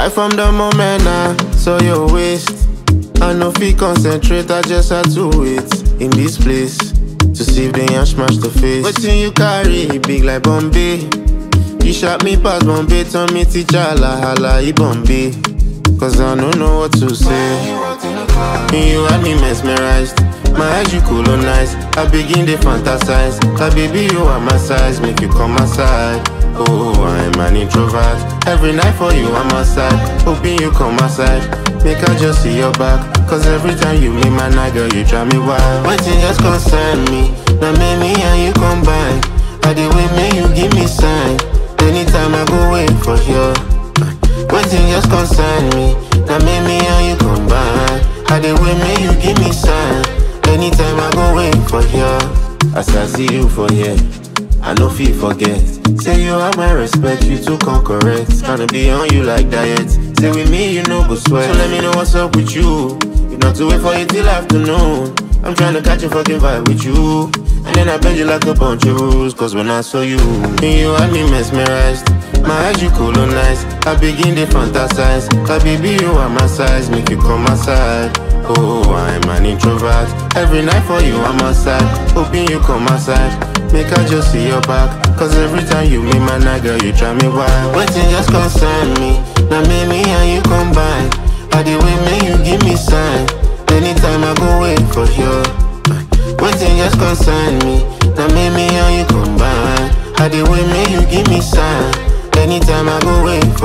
Right from the moment I saw your waist, I no fit concentrate, I just had to wait in this place to see if they can smash the face. Wetin you carry, big like Bombay. You shot me past Bombay, turn me teacher, hala hala, Bombay. Cause I don't know what to say. You had me mesmerized, my eyes you colonize. I begin to fantasize, that baby you are my size, make you come my side. Oh, I'm an introvert, every night for you I'm outside. Hoping you come my side, make I just see your back. Cause every time you meet my night, girl, you drive me wild. Waiting just concern me, now make me and you combine. I the way make you give me sign, anytime I go wait for you. Waiting just concern me, now make me and you combine. I the way make you give me sign, anytime I go wait for you. As I see you for here, I no fit forget. Say you have my respect, you too correct. Tryna be on you like diet. Say with me you no go sweat. So let me know what's up with you. If not to wait for you till afternoon, I'm tryna catch a fucking vibe with you. And then I bend you like a bunch of rules. Cause when I saw you, you had me mesmerized, my eyes you colonize. I begin to fantasize, that baby you are my size, make you come my side. Oh, I'm an introvert, every night for you I'm outside. Hoping you come my side, make I just see your back. Cause every time you meet my night, girl, you drive me wild. Waiting just concern me, now make me and you combine. I the way make you give me sign, anytime I go wait for you. Waiting just concern me, now make me and you combine. I the way make you give me sign, anytime I go wait for you.